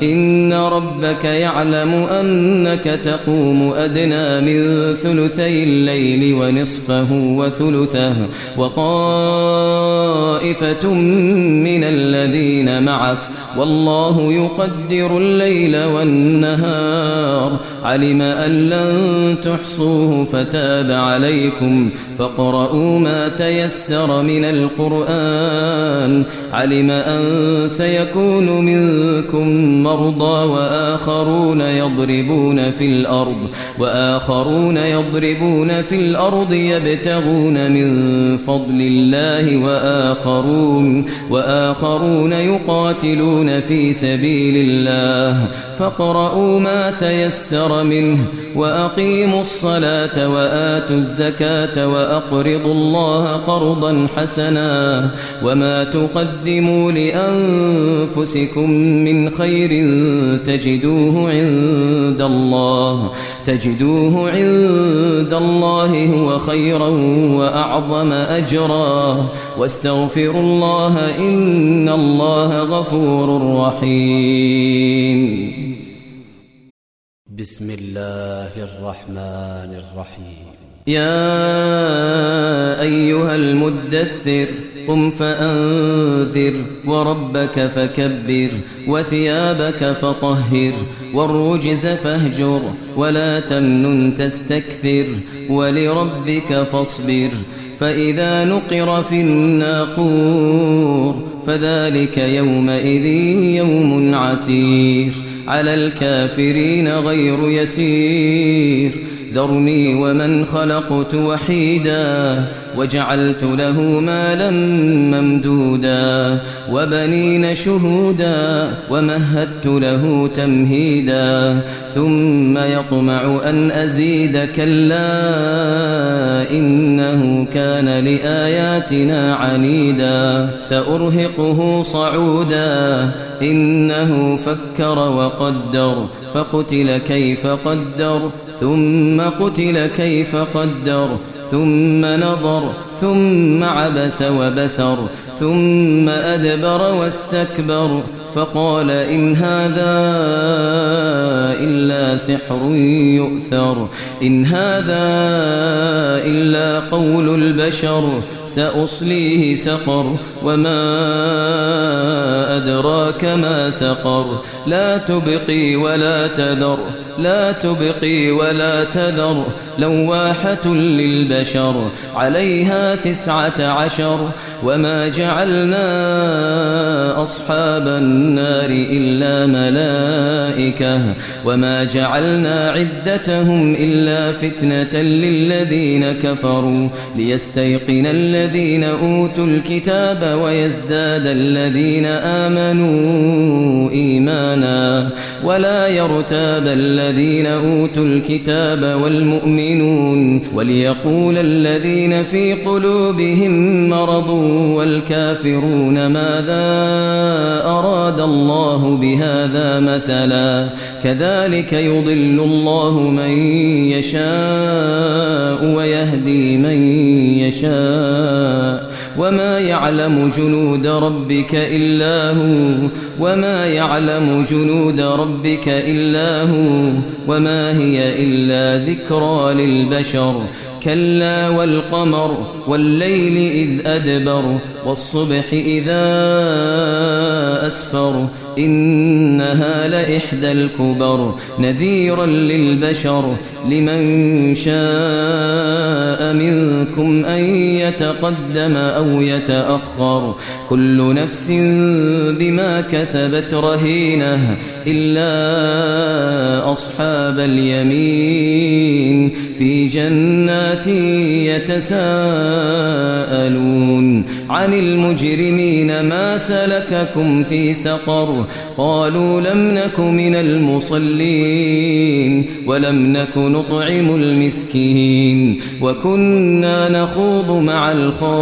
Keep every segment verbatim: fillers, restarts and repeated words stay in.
إن ربك يعلم أنك تقوم أدنى من ثلثي الليل ونصفه وثلثه وطائفة من الذين معك والله يقدر الليل والنهار علم أن لن تحصوه فتاب عليكم فاقرؤوا ما تيسر من القرآن علم أن سيكون منكم مرضى وآخرون يضربون في الأرض وآخرون يضربون في الأرض يبتغون من فضل الله وآخرون وآخرون يقاتلون في سبيل الله فاقرؤوا ما تيسر منه وأقيموا الصلاة وآتوا الزكاة وأقرضوا الله قرضا حسنا وما تقدموا لأنفسكم من خير تجدوه عند الله تجدوه عند الله هو خيرا وأعظم أجرا واستغفروا الله إن الله غفور رحيم. بسم الله الرحمن الرحيم. يا أيها المدثر قم فأنذر وربك فكبر وثيابك فطهر والرجز فاهجر ولا تمنن تستكثر ولربك فاصبر فإذا نقر في الناقور فذلك يومئذ يوم عسير على الكافرين غير يسير ذرني ومن خلقت وحيدا وجعلت له مالا ممدودا وبنين شهودا ومهدت له تمهيدا ثم يطمع أن أزيد كلا إنه كان لآياتنا عنيدا سأرهقه صعودا إنه فكر وقدر فقتل كيف قدر ثم قتل كيف قدر ثم نظر ثم عبس وبسر ثم أدبر واستكبر فقال إن هذا إلا سحر يؤثر إن هذا إلا قول البشر سأصليه سقر وما أدراك ما سقر لا تبقي ولا تذر لا تبقي ولا تذر لواحة للبشر عليها تسعة عشر وما جعلنا أصحاب النار إلا ملائكة وما جعلنا عدتهم إلا فتنة للذين كفروا ليستيقن الذين أوتوا الكتاب ويزداد الذين آمنوا إيمانا ولا يرتاب الذين أوتوا الكتاب والمؤمنون وليقول الذين في قلوبهم مرض والكافرون ماذا أراد الله بهذا مثلا كذلك يضل الله من يشاء ويهدي من يشاء وما يعلم جنود ربك إلا هو وما يعلم جنود ربك إلا هو وما هي إلا ذكرى للبشر كلا والقمر والليل إذ أدبر والصبح إذا أسفر إنها لإحدى الكبر نذيرا للبشر لمن شاء منكم أن يتقدم أو يتأخر كل نفس بما كسبت رهينة إلا أصحاب اليمين في جنات يتساءلون عن المجرمين ما سلككم في سقر قالوا لم نك من المصلين ولم نك نطعم المسكين وكنا نخوض مع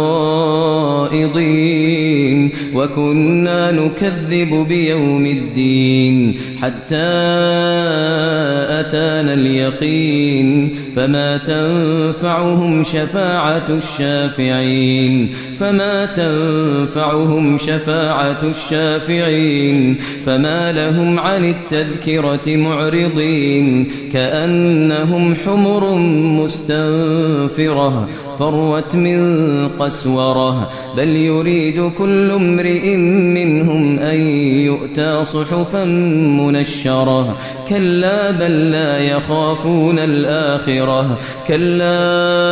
الخائضين وكنا نكذب بيوم الدين حتى أتانا اليقين فما تنفعهم شفاعة الشافعين فما لا تنفعهم شفاعة الشافعين فما لهم عن التذكرة معرضين كأنهم حمر مستنفرة فروت من قسورة بل يريد كل امرئ منهم أن يؤتى صحفا منشرة كلا بل لا يخافون الآخرة كلا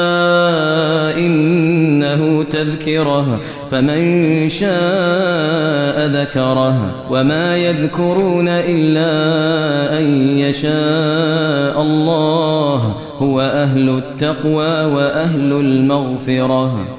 إنه تذكرة فمن شاء ذكره وما يذكرون إلا أن يشاء الله هو أهل التقوى وأهل المغفرة.